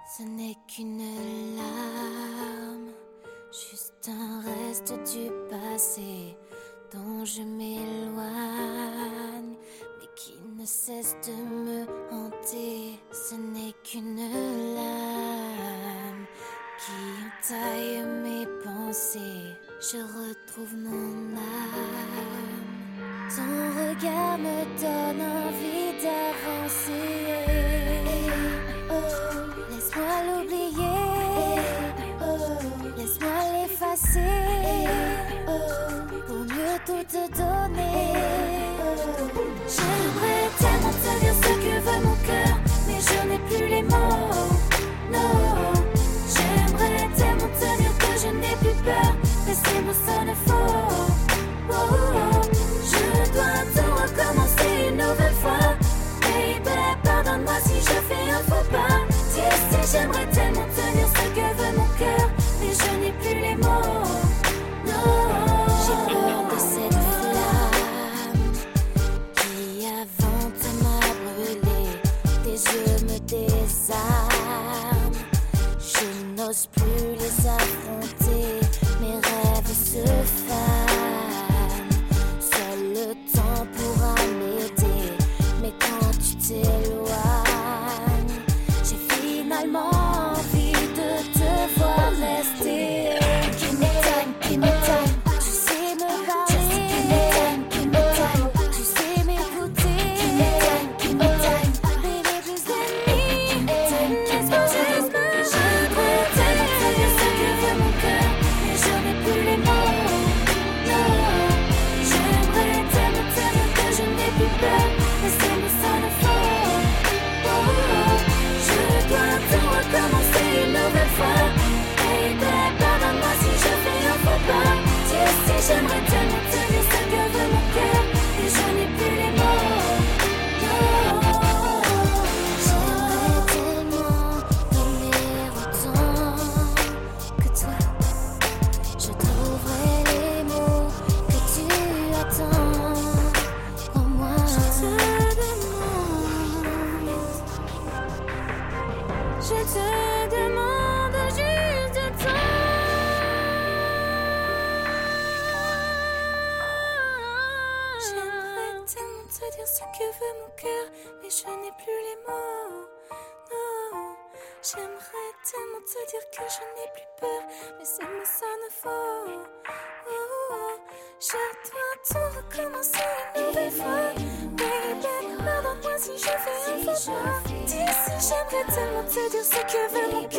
Ce n'est qu'une larme, juste un reste du passé dont je m'éloigne, mais qui ne cesse de me hanter. Ce n'est qu'une lame qui entaille mes pensées. Je retrouve mon âme. Ton regard me donne envie d'avancer. Laisse-moi l'oublier, laisse-moi l'effacer, pour mieux tout te donner. J'aimerais tellement te dire ce que veut mon cœur, mais je n'ai plus les mots. Non, j'aimerais tellement te dire que je n'ai plus peur, mais ces mots sonnent faux. Je dois tout recommencer une nouvelle fois. Baby, pardonne-moi si je fais un faux pas. Tu sais, j'aimerais tellement te dire ce que veut mon cœur, mais je n'ai plus les mots. Non, j'ai peur de cette flamme qui avant de m'brûler. Tes yeux me désarment. Je n'ose plus les affronter. Mes rêves se fanent. Seul le temps pourra m'aider. Mais quand tu t'éloignes, j'ai finalement envie de te voir rester. Give me time, tu sais me parler. Give me time, tu sais m'écouter. Give me time, baby, plus d'ennemis. Laisse-moi juste me. J'aimerais tellement te dire ce que veut mon cœur, mais je n'ai plus les mots. Non, j'aimerais tellement te dire que je n'ai plus peur, mais ces mots sonnent faux. Je dois tout recommencer une nouvelle fois. Baby, pardonne-moi si je fais un faux pas. Tu sais, j'aimerais tellement te dire ce que veut mon cœur, mais je n'ai plus les mots. Non, j'aimerais tellement donner autant que toi. Je trouverai les mots que tu attends en moi. Je te demande juste de temps. J'aimerais tellement te dire ce que veut mon cœur, mais je n'ai plus les mots. Non, j'aimerais tellement te dire que je n'ai plus peur, mais ces mots sonnent faux. Je dois tout recommencer une nouvelle fois. Baby, pardonne-moi si je fais un faux pas. Tu sais, j'aimerais tellement te dire ce que veut mon cœur,